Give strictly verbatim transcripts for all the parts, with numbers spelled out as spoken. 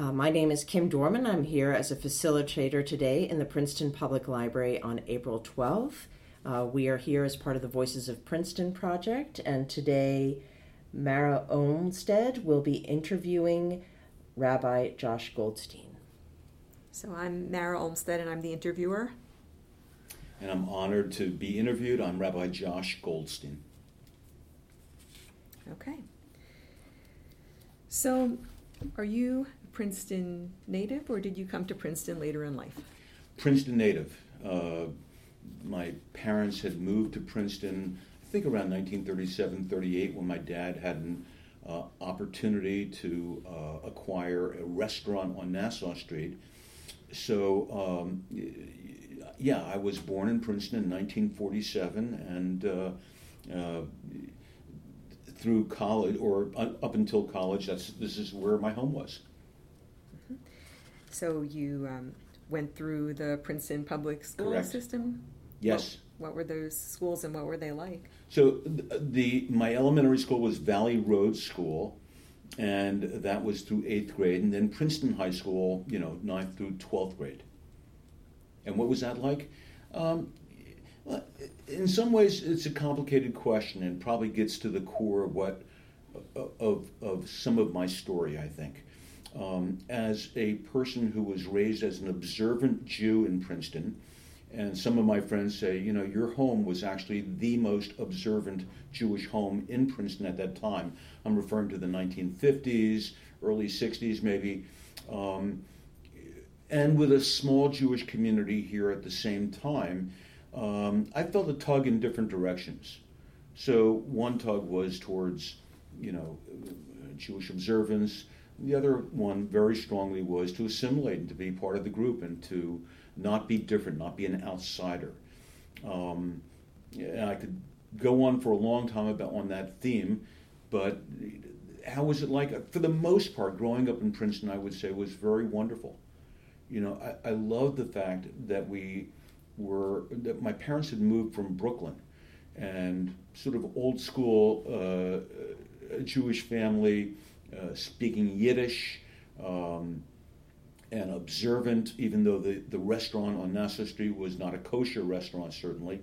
Uh, my name is Kim Dorman. I'm here as a facilitator today in the Princeton Public Library on April twelfth. Uh, we are here as part of the Voices of Princeton project, and today Mara Olmstead will be interviewing Rabbi Josh Goldstein. So I'm Mara Olmstead, and I'm the interviewer. And I'm honored to be interviewed. I'm Rabbi Josh Goldstein. Okay. So, are you a Princeton native, or did you come to Princeton later in life? Princeton native. Uh, my parents had moved to Princeton, I think around nineteen thirty-seven, thirty-eight, when my dad had an uh, opportunity to uh, acquire a restaurant on Nassau Street. So, um, yeah, I was born in Princeton in nineteen forty-seven, and uh, uh, through college, or up until college, that's this is where my home was. Mm-hmm. So you um, went through the Princeton public school Correct. System? Yes. What, what were those schools, and what were they like? So the, the my elementary school was Valley Road School, and that was through eighth grade, and then Princeton High School, you know, ninth through twelfth grade. And what was that like? Um, well, in some ways, it's a complicated question, and probably gets to the core of what of of some of my story, I think. Um, as a person who was raised as an observant Jew in Princeton, and some of my friends say, you know, your home was actually the most observant Jewish home in Princeton at that time. I'm referring to the nineteen fifties, early sixties maybe. Um, and with a small Jewish community here at the same time, um, I felt a tug in different directions. So one tug was towards, you know, Jewish observance. The other one very strongly was to assimilate and to be part of the group and to not be different, not be an outsider. Um, and I could go on for a long time about on that theme, but how was it like? For the most part, growing up in Princeton, I would say, was very wonderful. You know, I, I loved the fact that we were, that my parents had moved from Brooklyn, and sort of old school uh, Jewish family, uh, speaking Yiddish, um, and observant, even though the, the restaurant on Nassau Street was not a kosher restaurant, certainly.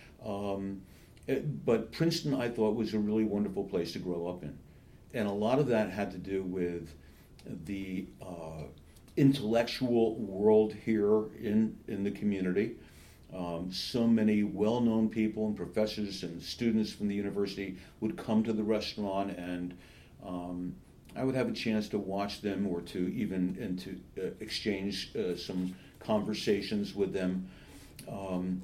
Um, it, but Princeton, I thought, was a really wonderful place to grow up in. And a lot of that had to do with the uh, intellectual world here in, in the community. Um, so many well-known people and professors and students from the university would come to the restaurant, and um, I would have a chance to watch them, or to even and to uh, exchange uh, some conversations with them. Um,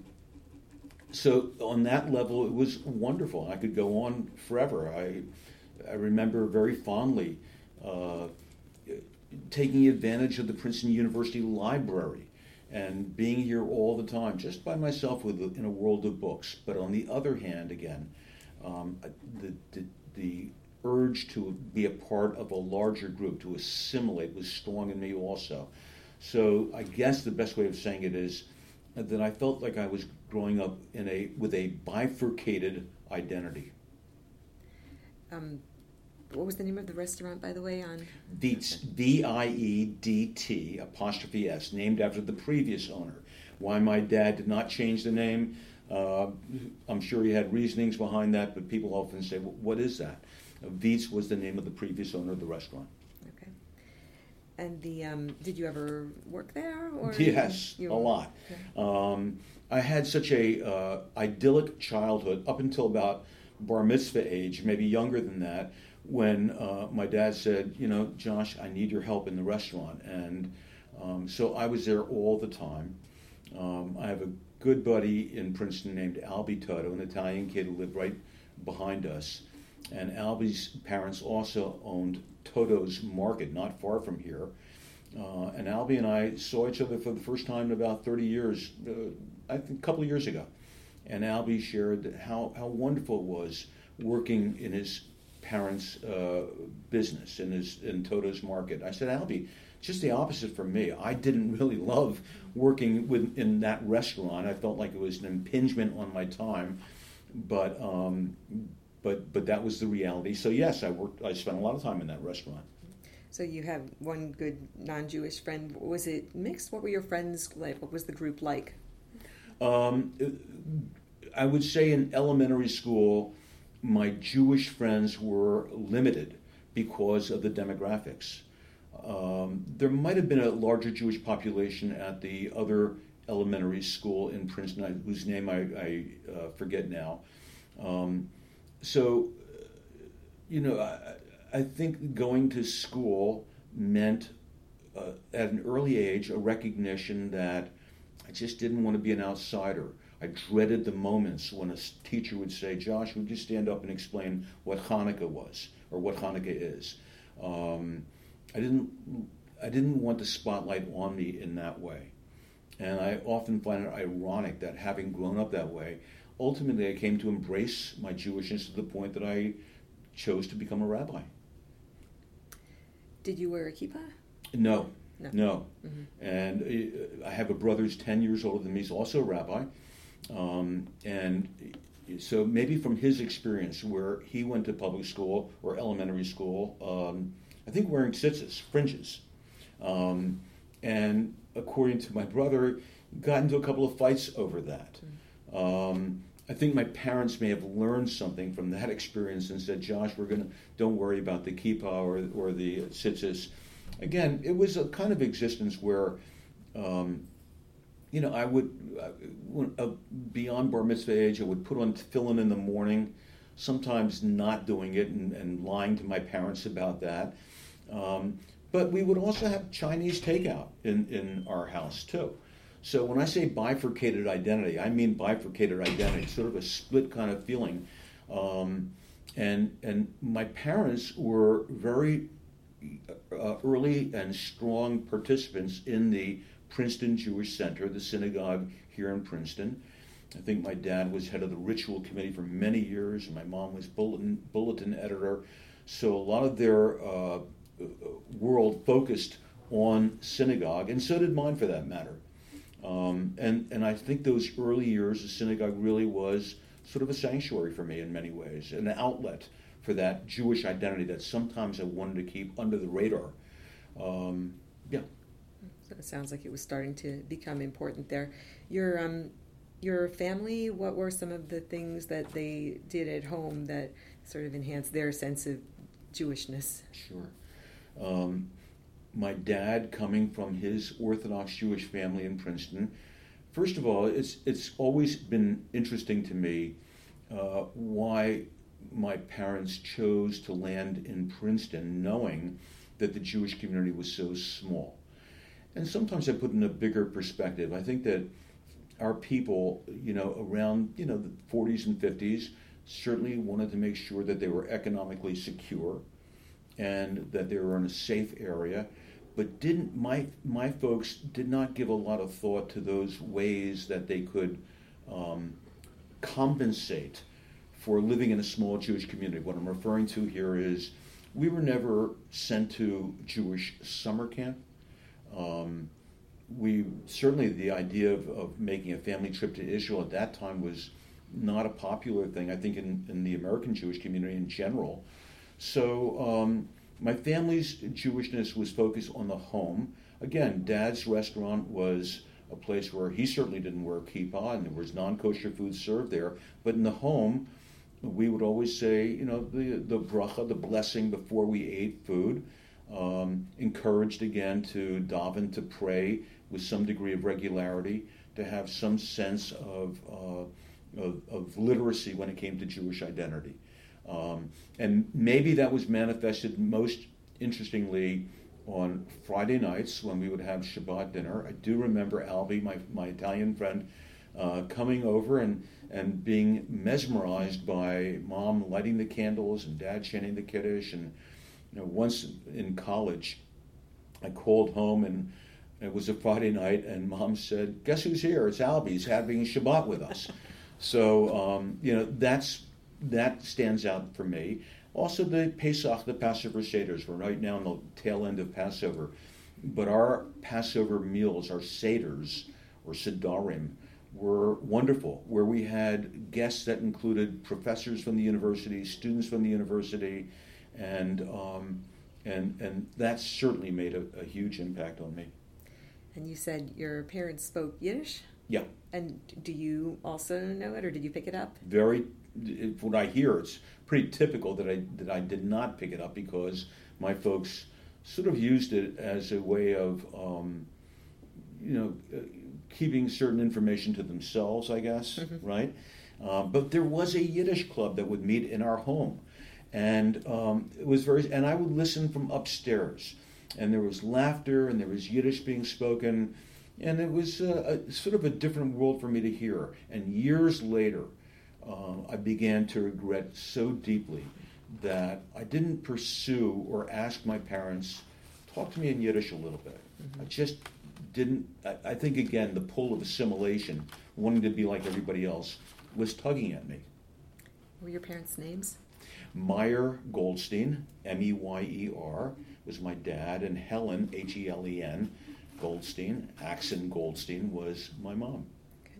so on that level, it was wonderful. I could go on forever. I I remember very fondly uh, taking advantage of the Princeton University Library and being here all the time, just by myself with in a world of books. But on the other hand, again, um, the, the the urge to be a part of a larger group, to assimilate, was strong in me also. So I guess the best way of saying it is that I felt like I was growing up in a with a bifurcated identity. Um, what was the name of the restaurant, by the way? On Viets, V I E D T apostrophe S, named after the previous owner. Why my dad did not change the name, uh, I'm sure he had reasonings behind that, but people often say, well, what is that? Viets was the name of the previous owner of the restaurant. Okay. And the um, did you ever work there? Or yes, you, a lot. Okay. Um, I had such a uh, idyllic childhood up until about bar mitzvah age, maybe younger than that, when uh, my dad said, you know, Josh, I need your help in the restaurant. And um, so I was there all the time. Um, I have a good buddy in Princeton named Albie Toto, an Italian kid who lived right behind us. And Albie's parents also owned Toto's Market, not far from here. Uh, and Albie and I saw each other for the first time in about thirty years, uh, I think a couple of years ago. And Albie shared how, how wonderful it was working in his parents' uh, business, in his in Toto's Market. I said, Albie, just the opposite for me. I didn't really love working with, in that restaurant. I felt like it was an impingement on my time. But um, But but that was the reality. So yes, I worked. I spent a lot of time in that restaurant. So you have one good non-Jewish friend. Was it mixed? What were your friends like? What was the group like? Um, I would say in elementary school, my Jewish friends were limited because of the demographics. Um, there might have been a larger Jewish population at the other elementary school in Princeton, whose name I, I uh, forget now. Um, so, you know, I, I think going to school meant uh, at an early age a recognition that I just didn't want to be an outsider. I dreaded the moments when a teacher would say, "Josh, would you stand up and explain what Hanukkah was or what Hanukkah is?" Um, I didn't. I didn't want the spotlight on me in that way, and I often find it ironic that having grown up that way, ultimately I came to embrace my Jewishness to the point that I chose to become a rabbi. Did you wear a kippah? No, no. no. Mm-hmm. And I have a brother who's ten years older than me. He's also a rabbi. Um, and so maybe from his experience where he went to public school or elementary school, um, I think wearing tzitzis, fringes. Um, and according to my brother, got into a couple of fights over that. Mm-hmm. Um, I think my parents may have learned something from that experience and said, "Josh, we're gonna don't worry about the kippah or or the tzitzis." Again, it was a kind of existence where, um, you know, I would uh, beyond bar mitzvah age, I would put on tefillin in the morning, sometimes not doing it and, and lying to my parents about that. Um, but we would also have Chinese takeout in, in our house too. So when I say bifurcated identity, I mean bifurcated identity, sort of a split kind of feeling. Um, and and my parents were very uh, early and strong participants in the Princeton Jewish Center, the synagogue here in Princeton. I think my dad was head of the ritual committee for many years, and my mom was bulletin, bulletin editor. So a lot of their uh, world focused on synagogue, and so did mine for that matter. Um, and, and I think those early years, the synagogue really was sort of a sanctuary for me in many ways, an outlet for that Jewish identity that sometimes I wanted to keep under the radar. Um, yeah. So it sounds like it was starting to become important there. Your um, your family, what were some of the things that they did at home that sort of enhanced their sense of Jewishness? Sure. Um, my dad, coming from his Orthodox Jewish family in Princeton, first of all, it's it's always been interesting to me uh, why my parents chose to land in Princeton, knowing that the Jewish community was so small. And sometimes I put in a bigger perspective. I think that our people, you know, around, you know, the forties and fifties, certainly wanted to make sure that they were economically secure and that they were in a safe area, but didn't my my folks did not give a lot of thought to those ways that they could um, compensate for living in a small Jewish community. What I'm referring to here is we were never sent to Jewish summer camp. Um, we certainly the idea of, of making a family trip to Israel at that time was not a popular thing, I think, in, in the American Jewish community in general. So um, my family's Jewishness was focused on the home. Again, Dad's restaurant was a place where he certainly didn't wear kippah, and there was non-kosher food served there. But in the home, we would always say, you know, the, the bracha, the blessing before we ate food. Um, encouraged again to daven, to pray with some degree of regularity, to have some sense of, uh, of, of literacy when it came to Jewish identity. Um, and maybe that was manifested most interestingly on Friday nights when we would have Shabbat dinner. I do remember Albie, my, my Italian friend, uh, coming over and, and being mesmerized by Mom lighting the candles and Dad chanting the Kiddush. And you know, once in college, I called home and it was a Friday night, and Mom said, "Guess who's here? It's Albie. He's having Shabbat with us." So um, you know, that's that stands out for me. Also, the Pesach, the Passover Seders. We're right now in the tail end of Passover, but our Passover meals, our Seders or Sedarim, were wonderful, where we had guests that included professors from the university, students from the university, and um, And, and that certainly made a, a huge impact on me. And you said your parents spoke Yiddish? Yeah. And do you also know it, or did you pick it up? Very, it, what I hear, it's pretty typical that I that I did not pick it up because my folks sort of used it as a way of, um, you know, uh, keeping certain information to themselves, I guess, mm-hmm. right? Um, but there was a Yiddish club that would meet in our home, and um, it was very. And I would listen from upstairs, and there was laughter, and there was Yiddish being spoken. And it was uh, a, sort of a different world for me to hear. And years later, uh, I began to regret so deeply that I didn't pursue or ask my parents, talk to me in Yiddish a little bit. Mm-hmm. I just didn't, I, I think, again, the pull of assimilation, wanting to be like everybody else, was tugging at me. What were your parents' names? Meyer Goldstein, M E Y E R, was my dad, and Helen, H E L E N, Goldstein, Axon Goldstein, was my mom. Okay.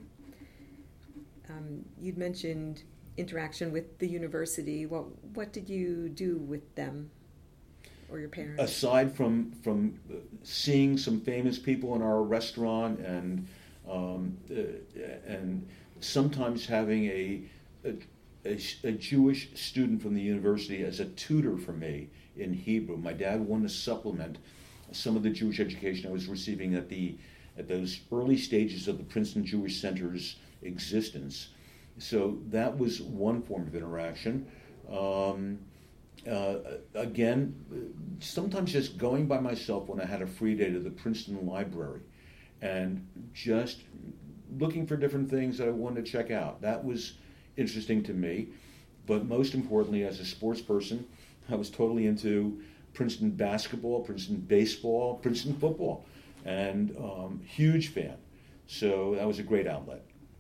Um, you'd mentioned interaction with the university. What what did you do with them or your parents? Aside from from seeing some famous people in our restaurant and um, uh, and sometimes having a, a a a Jewish student from the university as a tutor for me in Hebrew. My dad wanted to supplement some of the Jewish education I was receiving at the at those early stages of the Princeton Jewish Center's existence. So that was one form of interaction. Um, uh, again, sometimes just going by myself when I had a free day to the Princeton Library and just looking for different things that I wanted to check out. That was interesting to me. But most importantly, as a sports person, I was totally into Princeton basketball, Princeton baseball, Princeton football, and um, huge fan. So that was a great outlet.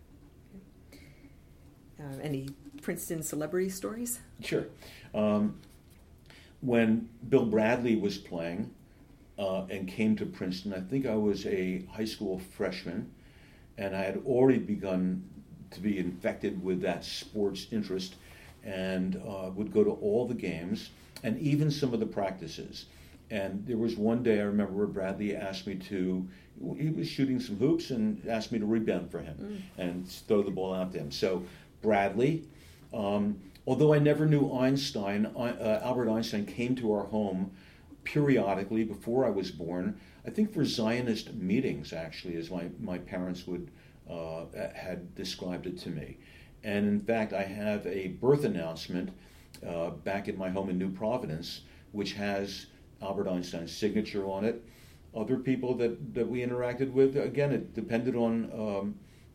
Uh, any Princeton celebrity stories? Sure. Um, when Bill Bradley was playing uh, and came to Princeton, I think I was a high school freshman, and I had already begun to be infected with that sports interest and uh, would go to all the games and even some of the practices. And there was one day I remember where Bradley asked me to, he was shooting some hoops and asked me to rebound for him mm. and throw the ball out to him. So Bradley, um, although I never knew Einstein, uh, Albert Einstein came to our home periodically before I was born, I think for Zionist meetings, actually, as my, my parents would uh, had described it to me. And in fact, I have a birth announcement Uh, back at my home in New Providence, which has Albert Einstein's signature on it. Other people that, that we interacted with, again, it depended on um,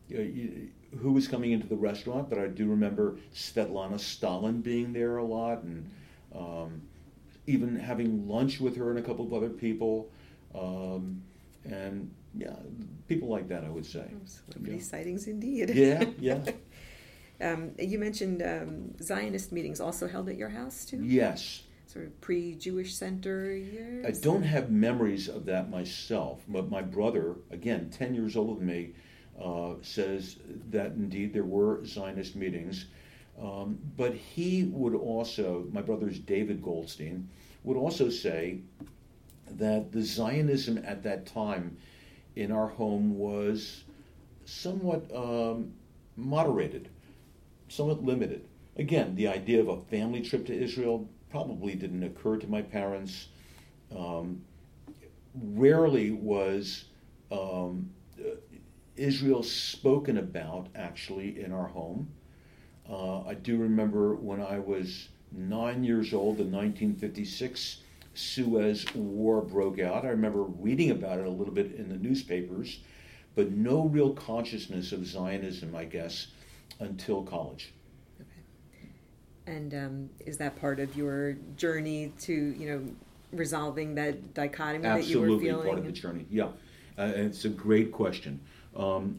who was coming into the restaurant, but I do remember Svetlana Stalin being there a lot, and um, even having lunch with her and a couple of other people. Um, and yeah, people like that, I would say. Celebrity yeah. sightings indeed. Yeah, yeah. Um, you mentioned um, Zionist meetings also held at your house, too? Yes. Sort of pre-Jewish Center years? I don't have memories of that myself, but my brother, again, ten years older than me, uh, says that indeed there were Zionist meetings. Um, but he would also, my brother's David Goldstein, would also say that the Zionism at that time in our home was somewhat um, moderated. Somewhat limited. Again, the idea of a family trip to Israel probably didn't occur to my parents. Um, rarely was um, Israel spoken about, actually, in our home. Uh, I do remember when I was nine years old in nineteen fifty-six, Suez War broke out. I remember reading about it a little bit in the newspapers, but no real consciousness of Zionism, I guess, until college. Okay. And um, is that part of your journey to, you know, resolving that dichotomy Absolutely, that you were feeling? Absolutely, part of the journey, yeah. Uh, and it's a great question. Um,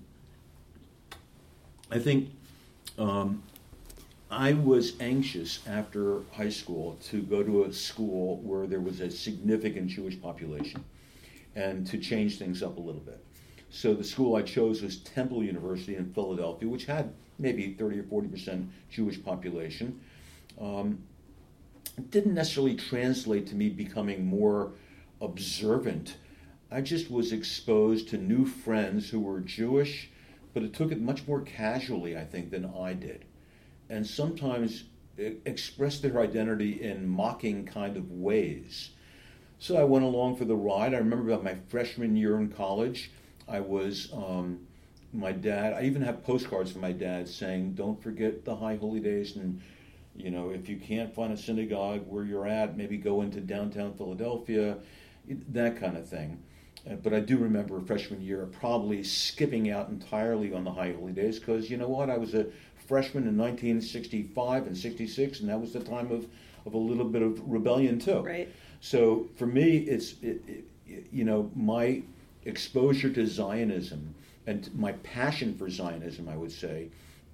I think um, I was anxious after high school to go to a school where there was a significant Jewish population and to change things up a little bit. So the school I chose was Temple University in Philadelphia, which had maybe thirty or forty percent Jewish population. Um, it didn't necessarily translate to me becoming more observant. I just was exposed to new friends who were Jewish, but it took it much more casually, I think, than I did. And sometimes expressed their identity in mocking kind of ways. So I went along for the ride. I remember about my freshman year in college, I was, um, my dad, I even have postcards from my dad saying, don't forget the high holy days, and, you know, if you can't find a synagogue where you're at, maybe go into downtown Philadelphia, that kind of thing. Uh, but I do remember freshman year probably skipping out entirely on the high holy days because, you know what, I was a freshman in nineteen sixty-five and sixty-six, and that was the time of, of a little bit of rebellion too. Right. So for me, it's, it, it, you know, my exposure to Zionism and my passion for Zionism, I would say,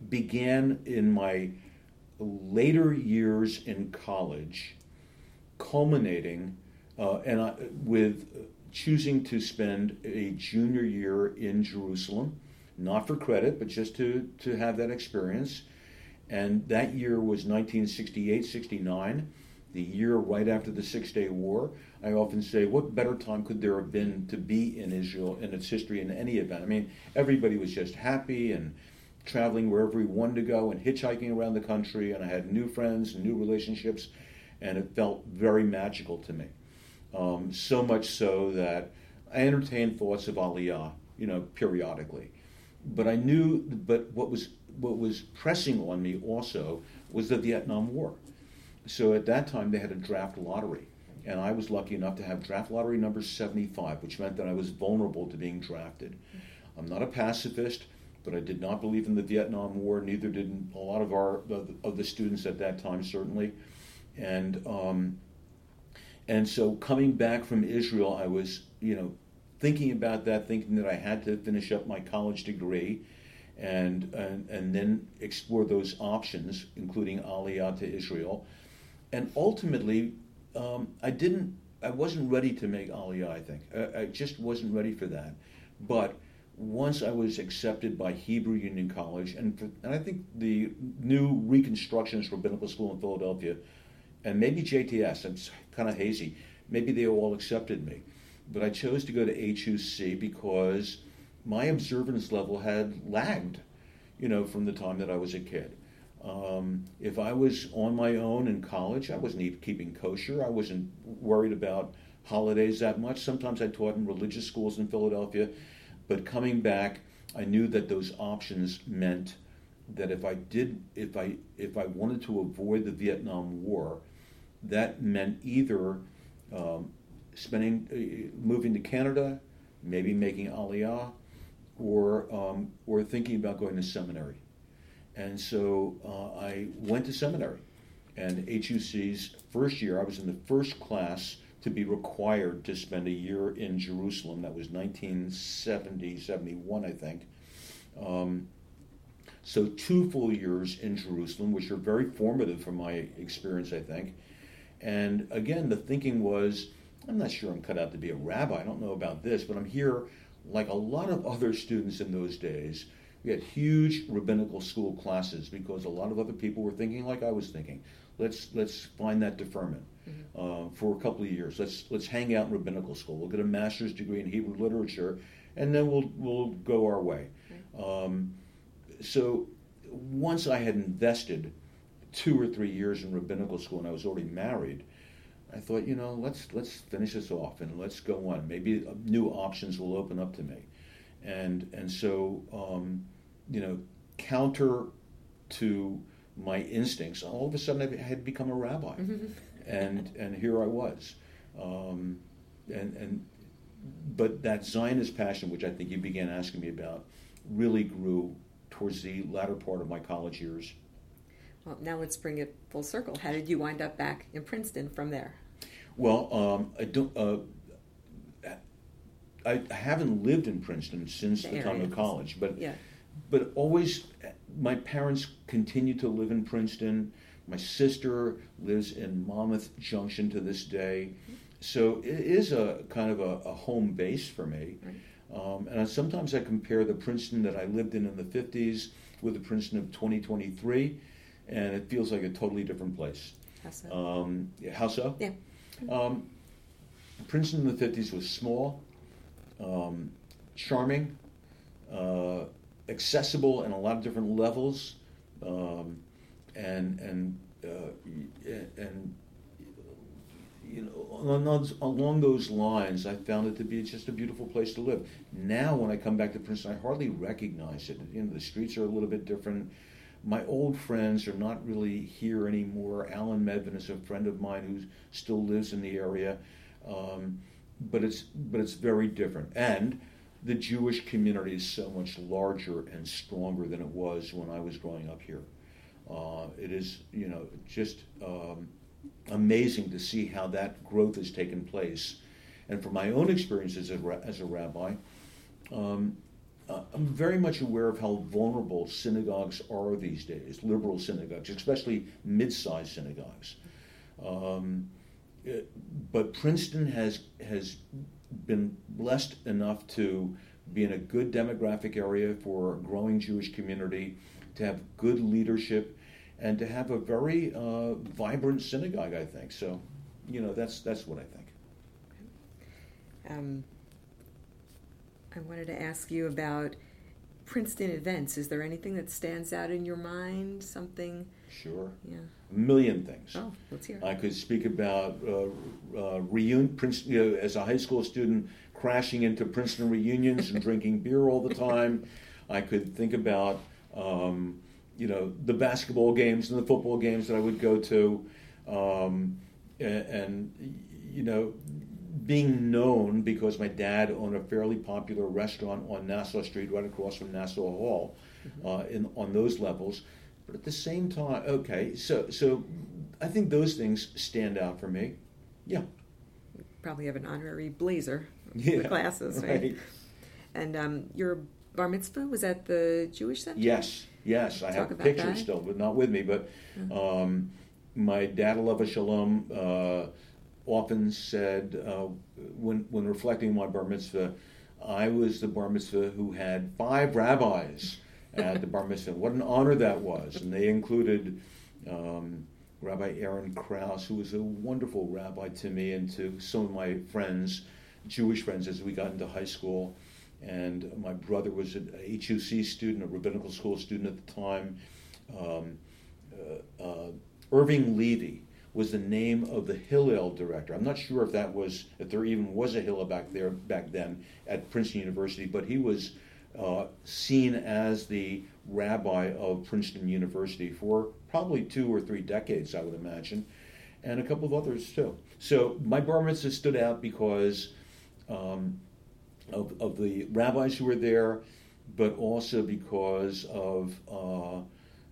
began in my later years in college, culminating uh, and I, with choosing to spend a junior year in Jerusalem, not for credit, but just to, to have that experience. And that year was nineteen sixty-eight sixty-nine, the year right after the Six-Day War. I often say, what better time could there have been to be in Israel in its history in any event? I mean, everybody was just happy and traveling wherever we wanted to go and hitchhiking around the country, and I had new friends and new relationships, and it felt very magical to me. Um, so much so that I entertained thoughts of Aliyah, you know, periodically. But I knew, but what was what was pressing on me also was the Vietnam War. So at that time they had a draft lottery, and I was lucky enough to have draft lottery number seventy-five, which meant that I was vulnerable to being drafted. I'm not a pacifist, but I did not believe in the Vietnam War. Neither did a lot of our of the students at that time, certainly. And um, and so coming back from Israel, I was, you know, thinking about that, thinking that I had to finish up my college degree, and and, and then explore those options, including Aliyah to Israel. And ultimately, um, I didn't, I wasn't ready to make Aliyah, I think. I, I just wasn't ready for that. But once I was accepted by Hebrew Union College, and, for, and I think the new Reconstructionist Rabbinical School in Philadelphia, and maybe J T S, it's kind of hazy, maybe they all accepted me. But I chose to go to H U C because my observance level had lagged, you know, from the time that I was a kid. Um, if I was on my own in college, I wasn't even keeping kosher. I wasn't worried about holidays that much. Sometimes I taught in religious schools in Philadelphia. But coming back, I knew that those options meant that if I did, if I if I wanted to avoid the Vietnam War, that meant either um, spending, uh, moving to Canada, maybe making Aliyah, or um, or thinking about going to seminary. And so uh, I went to seminary, and H U C's first year, I was in the first class to be required to spend a year in Jerusalem. That was nineteen seventy, seventy-one, I think. Um, so two full years in Jerusalem, which are very formative for my experience, I think. And again, the thinking was, I'm not sure I'm cut out to be a rabbi. I don't know about this, but I'm here like a lot of other students in those days. We had huge rabbinical school classes because a lot of other people were thinking like I was thinking. Let's let's find that deferment mm-hmm. uh, for a couple of years. Let's let's hang out in rabbinical school. We'll get a master's degree in Hebrew literature, and then we'll we'll go our way. Mm-hmm. Um, so once I had invested two or three years in rabbinical school, and I was already married, I thought, you know, let's let's finish this off and let's go on. Maybe new options will open up to me. And and so, um, you know, counter to my instincts, all of a sudden I had become a rabbi, mm-hmm. and and here I was, um, and and but that Zionist passion, which I think you began asking me about, really grew towards the latter part of my college years. Well, now let's bring it full circle. How did you wind up back in Princeton from there? Well, um, I don't. Uh, I haven't lived in Princeton since the, the time of college, but yeah. but always, my parents continued to live in Princeton. My sister lives in Monmouth Junction to this day, so it is a kind of a, a home base for me. Right. Um, and sometimes I compare the Princeton that I lived in in the fifties with the Princeton of twenty twenty-three, and it feels like a totally different place. How so? Um, yeah, how so? Yeah. Um, Princeton in the fifties was small, um, charming, uh, accessible in a lot of different levels, um, and and uh, and you know along those, along those lines, I found it to be just a beautiful place to live. Now, when I come back to Princeton, I hardly recognize it. You know, the streets are a little bit different. My old friends are not really here anymore. Alan Medvin is a friend of mine who still lives in the area, um, but it's but it's very different. And the Jewish community is so much larger and stronger than it was when I was growing up here. Uh, it is, you know, just um, amazing to see how that growth has taken place. And from my own experiences as a, as a rabbi, um, uh, I'm very much aware of how vulnerable synagogues are these days, liberal synagogues, especially mid-sized synagogues. Um, it, but Princeton has has been blessed enough to be in a good demographic area for a growing Jewish community, to have good leadership, and to have a very uh, vibrant synagogue, I think. So, you know, that's that's what I think. Um, I wanted to ask you about Princeton events. Is there anything that stands out in your mind? Something? Sure. Yeah. A million things. Oh, let's hear. I could speak about uh, uh, reunion, Princeton, you know, as a high school student, crashing into Princeton reunions and drinking beer all the time. I could think about, um, you know, the basketball games and the football games that I would go to, um, and, and, you know, being known because my dad owned a fairly popular restaurant on Nassau Street, right across from Nassau Hall, mm-hmm. uh, in on those levels. But at the same time, okay, so so I think those things stand out for me. Yeah. You probably have an honorary blazer yeah, for the classes, right? right? And um, your bar mitzvah was at the Jewish Center? Yes, yes. I Talk have about pictures that. still, but not with me. But um, my dad, Alav Shalom, uh, often said, uh, when when reflecting on my bar mitzvah, I was the bar mitzvah who had five rabbis at the bar mitzvah. What an honor that was. And they included um, Rabbi Aaron Krause, who was a wonderful rabbi to me and to some of my friends, Jewish friends, as we got into high school. And my brother was an H U C student, a rabbinical school student at the time. Um, uh, uh, Irving Levy was the name of the Hillel director. I'm not sure if that was, if there even was a Hillel back there back then at Princeton University, but he was uh, seen as the rabbi of Princeton University for probably two or three decades, I would imagine, and a couple of others too. So my bar mitzvah stood out because um, of, of the rabbis who were there, but also because of uh,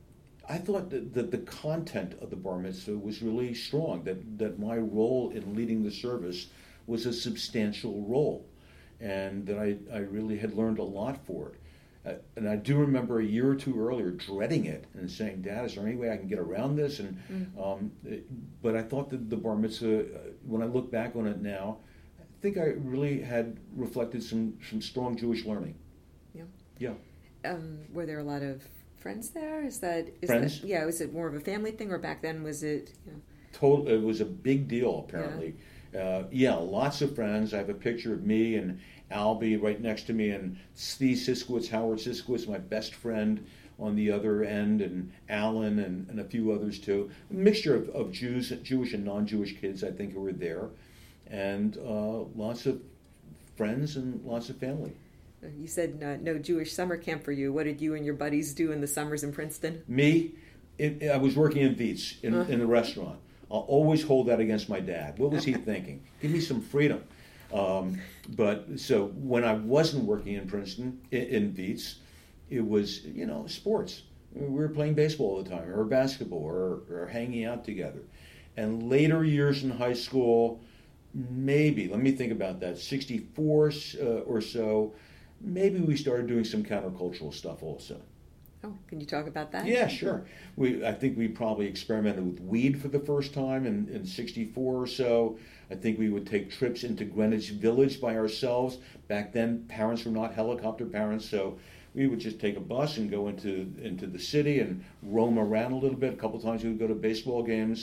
I thought that, that the content of the bar mitzvah was really strong, that, that my role in leading the service was a substantial role, and that I, I really had learned a lot for it. Uh, and I do remember a year or two earlier dreading it and saying, Dad, is there any way I can get around this? And mm-hmm. um, it, But I thought that the bar mitzvah, uh, when I look back on it now, I think I really had reflected some, some strong Jewish learning. Yeah. Yeah. Um, were there a lot of friends there? Is that is friends? That, yeah. Was it more of a family thing, or back then was it? You know? Total. It was a big deal, apparently. Yeah. Uh, yeah, lots of friends. I have a picture of me and Albie right next to me, and Steve Siskowitz, Howard Siskowitz, my best friend, on the other end, and Alan and, and a few others too. A mixture of, of Jews, Jewish and non-Jewish kids, I think, who were there, and uh, lots of friends and lots of family. You said uh, no Jewish summer camp for you. What did you and your buddies do in the summers in Princeton? Me? It, I was working in Vietz, in, uh-huh. in the restaurant. I'll always hold that against my dad. What was he thinking? Give me some freedom. Um, but so when I wasn't working in Princeton, in, in Vietz, it was, you know, sports. We were playing baseball all the time, or basketball, or, or hanging out together. And later years in high school, maybe, let me think about that, sixty-four uh, or so, maybe we started doing some countercultural stuff also. Oh, can you talk about that? Yeah, sure. We, I think we probably experimented with weed for the first time in, in sixty-four or so. I think we would take trips into Greenwich Village by ourselves. Back then, parents were not helicopter parents, so we would just take a bus and go into into the city and roam around a little bit. A couple times we would go to baseball games.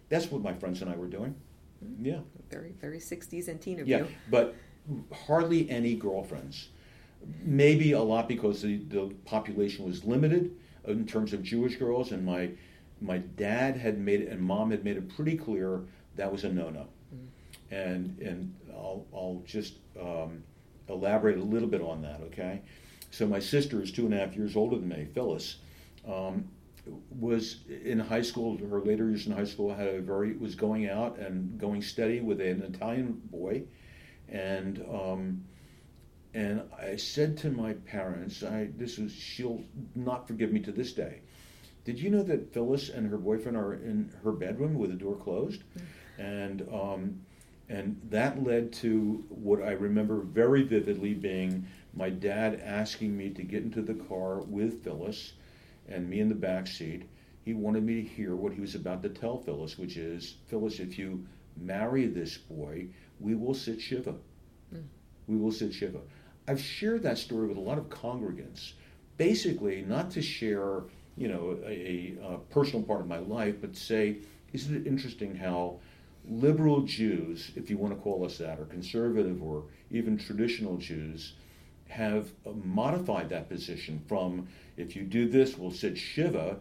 That's what my friends and I were doing. Mm-hmm. Yeah. Very, very sixties and teen of yeah, you. But hardly any girlfriends. Maybe a lot because the, the population was limited in terms of Jewish girls, and my my dad had made it, and mom had made it pretty clear that was a no-no. Mm-hmm. And and I'll, I'll just um, elaborate a little bit on that, okay? So my sister is two and a half years older than me, Phyllis, um, was in high school, her later years in high school, had a very, was going out and going steady with an Italian boy. And um, and I said to my parents, I this was, she'll not forgive me to this day, did you know that Phyllis and her boyfriend are in her bedroom with the door closed? Mm-hmm. And um, and that led to what I remember very vividly being my dad asking me to get into the car with Phyllis and me in the back seat. He wanted me to hear what he was about to tell Phyllis, which is, Phyllis, if you marry this boy, we will sit Shiva. Mm. We will sit Shiva. I've shared that story with a lot of congregants, basically not to share, you know, a, a personal part of my life, but say, isn't it interesting how liberal Jews, if you want to call us that, or conservative or even traditional Jews, have modified that position from, if you do this, we'll sit Shiva,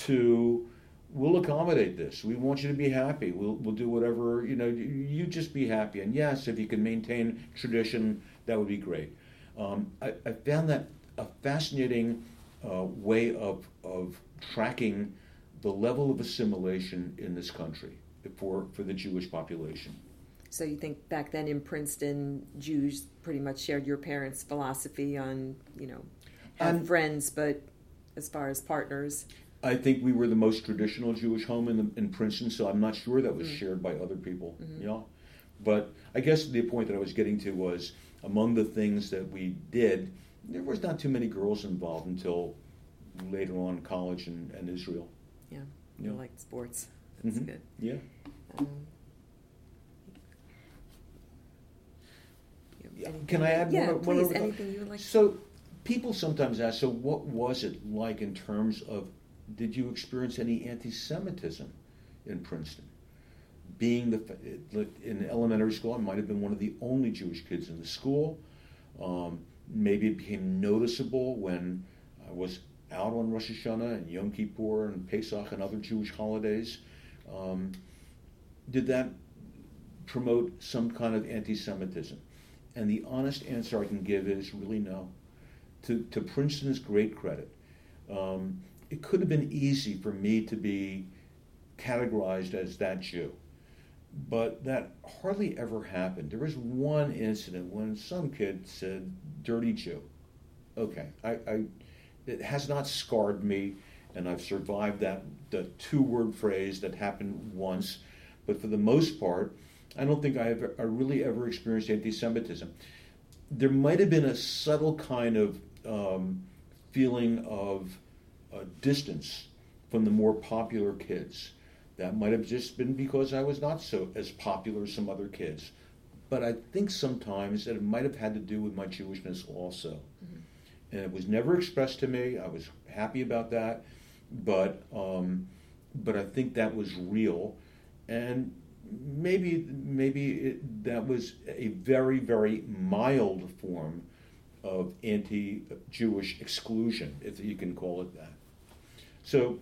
to we'll accommodate this. We want you to be happy. We'll we'll do whatever, you know, you just be happy. And yes, if you can maintain tradition, that would be great. Um, I, I found that a fascinating uh, way of of tracking the level of assimilation in this country for, for the Jewish population. So you think back then in Princeton, Jews pretty much shared your parents' philosophy on, you know, have um, friends, but as far as partners? I think we were the most traditional Jewish home in, the, in Princeton, so I'm not sure that was mm-hmm. shared by other people. Mm-hmm. Yeah, but I guess the point that I was getting to was, among the things that we did, there was not too many girls involved until later on in college and, and Israel. Yeah, you yeah. liked sports. That's mm-hmm. good. Yeah. Um, Anything? Can I add yeah, one? please, one anything you would like to So people sometimes ask, so what was it like in terms of, did you experience any anti-Semitism in Princeton? Being the in elementary school, I might have been one of the only Jewish kids in the school. Um, maybe it became noticeable when I was out on Rosh Hashanah and Yom Kippur and Pesach and other Jewish holidays. Um, did that promote some kind of anti-Semitism? And the honest answer I can give is really no. To, to Princeton's great credit, um, it could have been easy for me to be categorized as that Jew, but that hardly ever happened. There was one incident when some kid said, "dirty Jew." Okay, I, I it has not scarred me, and I've survived that the two-word phrase that happened once, but for the most part, I don't think I have I really ever experienced anti-Semitism. There might have been a subtle kind of um, feeling of uh, distance from the more popular kids. That might have just been because I was not so as popular as some other kids. But I think sometimes that it might have had to do with my Jewishness also. Mm-hmm. And it was never expressed to me. I was happy about that. But um, but I think that was real. And Maybe maybe it, that was a very, very mild form of anti-Jewish exclusion, if you can call it that. So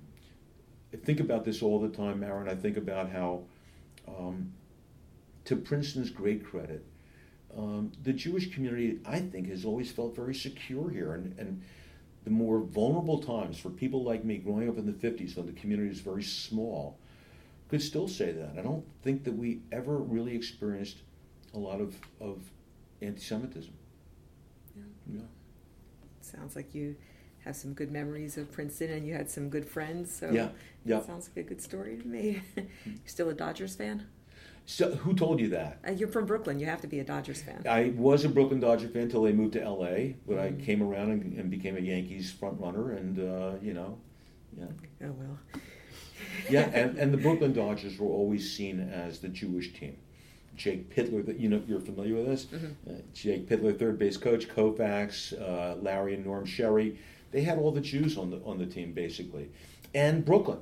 I think about this all the time, Aaron. I think about how, um, to Princeton's great credit, um, the Jewish community, I think, has always felt very secure here. And, and the more vulnerable times for people like me growing up in the fifties, when the community was very small, could still say that. I don't think that we ever really experienced a lot of, of anti-Semitism. Yeah. yeah. Sounds like you have some good memories of Princeton and you had some good friends. So yeah, yeah. Sounds like a good story to me. You're still a Dodgers fan? So, who told you that? Uh, you're from Brooklyn. You have to be a Dodgers fan. I was a Brooklyn Dodger fan until they moved to L A, but mm-hmm. I came around and, and became a Yankees front runner, and uh, you know, yeah. Oh well. yeah, and, and the Brooklyn Dodgers were always seen as the Jewish team. Jake Pitler, that you know, you're familiar with this. Mm-hmm. Uh, Jake Pitler, third base coach, Koufax, uh, Larry and Norm Sherry. They had all the Jews on the on the team basically, and Brooklyn.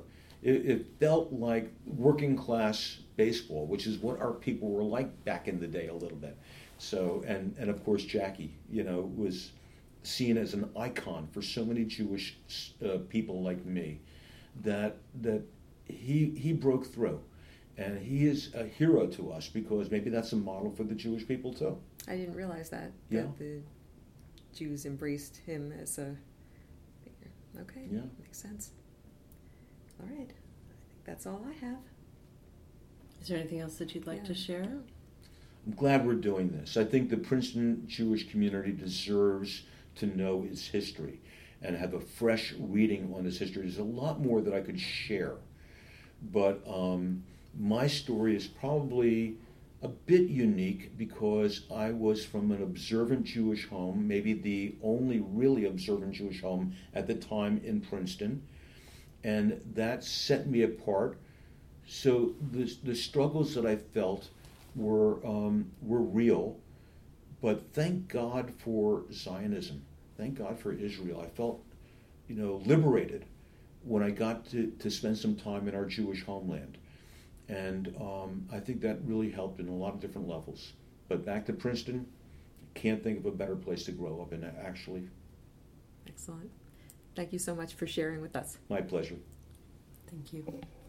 It, it felt like working class baseball, which is what our people were like back in the day a little bit. So, and, and of course Jackie, you know, was seen as an icon for so many Jewish uh, people like me, that that he he broke through, and he is a hero to us because maybe that's a model for the Jewish people too. I didn't realize that, Yeah. that the Jews embraced him as a figure. Okay, Yeah. makes sense. All right, I think that's all I have. Is there anything else that you'd like Yeah. to share? I'm glad we're doing this. I think the Princeton Jewish community deserves to know its history and have a fresh reading on its history. There's a lot more that I could share, but um, my story is probably a bit unique because I was from an observant Jewish home, maybe the only really observant Jewish home at the time in Princeton, and that set me apart. So the, the struggles that I felt were um, were real, but thank God for Zionism. Thank God for Israel. I felt, you know, liberated when I got to, to spend some time in our Jewish homeland. And um, I think that really helped in a lot of different levels. But back to Princeton, can't think of a better place to grow up in, actually. Excellent. Thank you so much for sharing with us. My pleasure. Thank you.